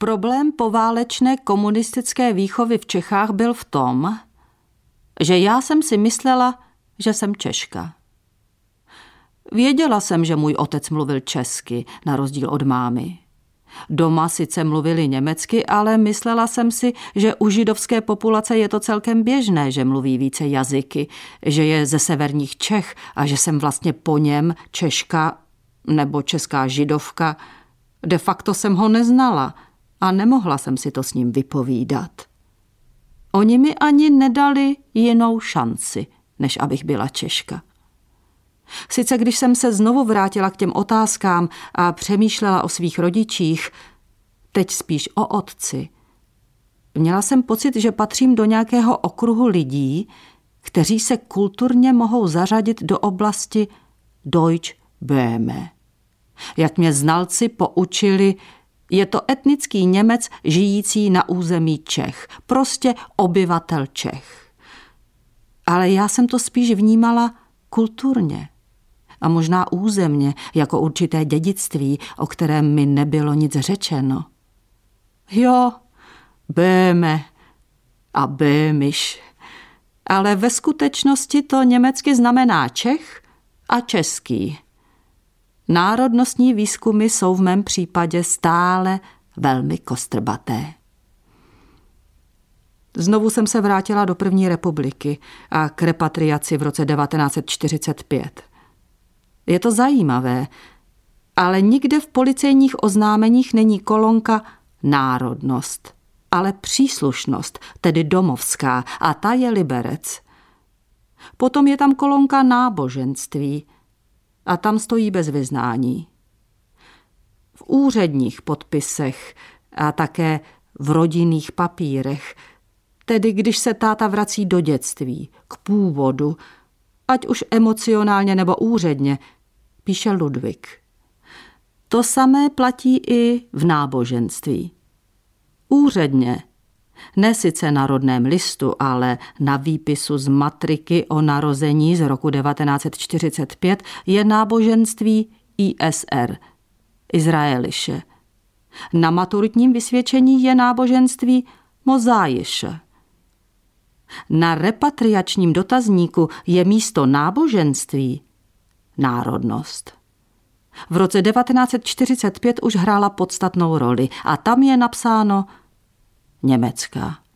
Problém poválečné komunistické výchovy v Čechách byl v tom, že já jsem si myslela, že jsem Češka. Věděla jsem, že můj otec mluvil česky, na rozdíl od mámy. Doma sice mluvili německy, ale myslela jsem si, že u židovské populace je to celkem běžné, že mluví více jazyky, že je ze severních Čech a že jsem vlastně po něm Češka nebo česká židovka. De facto jsem ho neznala a nemohla jsem si to s ním vypovídat. Oni mi ani nedali jinou šanci, než abych byla Češka. Sice když jsem se znovu vrátila k těm otázkám a přemýšlela o svých rodičích, teď spíš o otci, měla jsem pocit, že patřím do nějakého okruhu lidí, kteří se kulturně mohou zařadit do oblasti Deutsch Böhme. Jak mě znalci poučili, je to etnický Němec žijící na území Čech, prostě obyvatel Čech. Ale já jsem to spíš vnímala kulturně a možná územně, jako určité dědictví, o kterém mi nebylo nic řečeno. Jo, Böhme a Böhmisch, ale ve skutečnosti to německy znamená Čech a český. Národnostní výzkumy jsou v mém případě stále velmi kostrbaté. Znovu jsem se vrátila do první republiky a k repatriaci v roce 1945. Je to zajímavé, ale nikde v policejních oznámeních není kolonka národnost, ale příslušnost, tedy domovská, a ta je Liberec. Potom je tam kolonka náboženství a tam stojí bez vyznání. V úředních podpisech a také v rodinných papírech, tedy když se táta vrací do dětství, k původu, ať už emocionálně nebo úředně, píše Ludvík. To samé platí i v náboženství. Úředně, ne sice na rodném listu, ale na výpisu z matriky o narození z roku 1945 je náboženství ISR, Izraeliše. Na maturitním vysvědčení je náboženství Mozájiše. Na repatriačním dotazníku je místo náboženství národnost. V roce 1945 už hrála podstatnou roli a tam je napsáno německá.